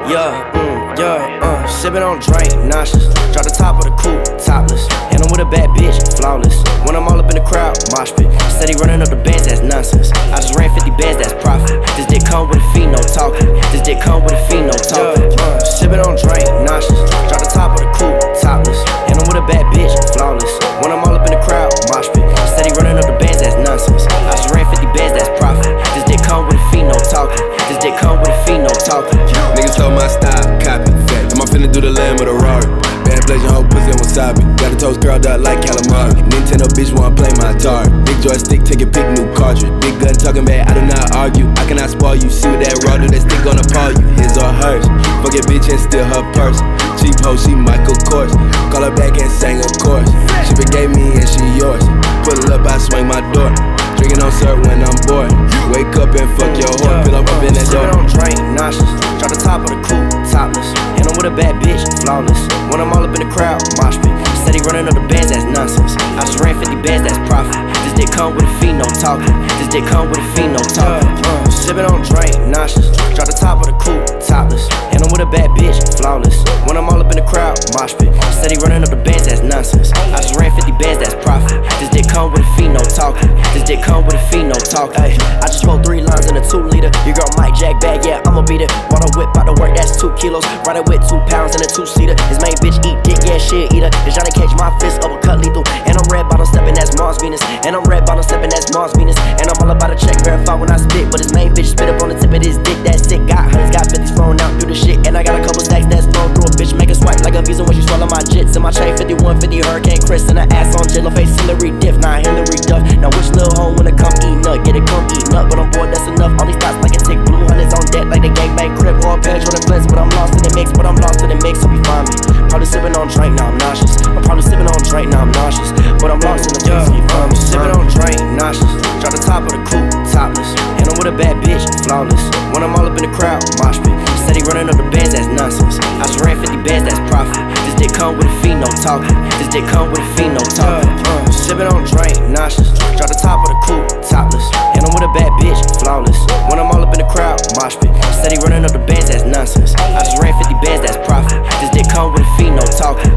Sippin' on drink, nauseous. Drop the top of the coupe, topless. And I'm with a bad bitch, flawless. When I'm all up in the crowd, mosh pit. Steady running up the bands, that's nonsense. I just ran 50 bands, that's profit. This dick come with a fee, no talking. This dick come with a fee, no talking. Sippin' on drink, nauseous. Drop the top of the coupe, topless. And I'm with a bad bitch, flawless. When I'm all up in the crowd, mosh pit. Steady running up the bands, that's nonsense. I just ran 50 bands, that's profit. This dick come with a fee, no talking. This dick come with a fee, no talking. Niggas told my style, copy. I'm finna do the lamb of the Rari. Bad blazing whole pussy and wasabi. Got the toes curled up like calamari. Nintendo bitch wanna play my Atari. Big joystick, take a pick, new cartridge. Big gun talking bad, I do not argue. I cannot spoil you. See what that raw do, that stick gonna paw you. His or hers. Fuck your bitch and steal her purse. Cheap hoe, she Michael Kors. Call her back and sang a chorus. She forgave me and she yours. Pull up, I swing my door. Drinking on syrup when I'm bored. Wake up and fuck your whore. Fill up in that door. Sippin' on drink, nauseous. Drop the top of the coupe, topless. And I'm with a bad bitch, flawless. When I'm all up in the crowd, mosh pit. Steady running up the bands, that's nonsense. I just ran 50 bands, that's profit. This dick come with a fee, no talking. This dick come with a fee, no talking. Sippin' on drink, nauseous. Drop the top of the coupe, topless. And I'm with a bad bitch, flawless. When I'm all up in the crowd, mosh pit. Steady running up the bands, that's nonsense. I just ran 50 bands, that's profit. This dick come with a fee, no talking. This dick come with a fee, no talking. I just rolled 3 lines in a 2-liter. Your girl might jack bag, yeah, I'ma beat it. Bought a whip, out to work, that's 2 kilos. Ride it with 2 pounds in a 2-seater. His main bitch eat dick, yeah, shit eater. It's Johnny Cage, my fist, uppercut lethal. And I'm red bottom stepping, that's Mars Venus. And I'm red bottom stepping, that's Mars Venus. And I'm all about to check, verify when I spit. But his main bitch spit up on the tip of his dick, that's sick. Got hundreds, got 50s flown out through the shit. And I got a couple stacks that's flown through a bitch. Make a swipe like a visa when she swallow my jits. In my chain 5150 Hurricane Chris. And her ass on Jilla face Hillary Diff, not Hillary Duff. Now which little hoe wanna come eat nut? Get it, come eat nut. But I'm bored, that's enough. All these thoughts like a tick. Blue hunters on deck like the gangbang crib. Or a pair Jordan flints. But I'm lost in the mix, but I'm lost in the mix. Hope you find me. Probably sipping on drink, now I'm nauseous. I'm probably sipping on drink, now I'm nauseous. But I'm lost in the mix, you find me. Sipping on drink, nauseous. Drop the top of the coupe, topless. And I'm with a bad bitch, flawless. When I'm all up in the crowd, mosh pit. Steady running up the bands, that's nonsense. I just ran 50 bands, that's profit. This dick come with a fee, no talking. This dick come with a fee, no talking. Sipping on drink, nauseous. Drop the top of the coupe, topless. And I'm with a bad bitch, flawless. When I'm all up in the crowd, mosh pit. Steady running up the bands, that's nonsense. I just ran 50 bands, that's profit. This dick come with a fee, no talking.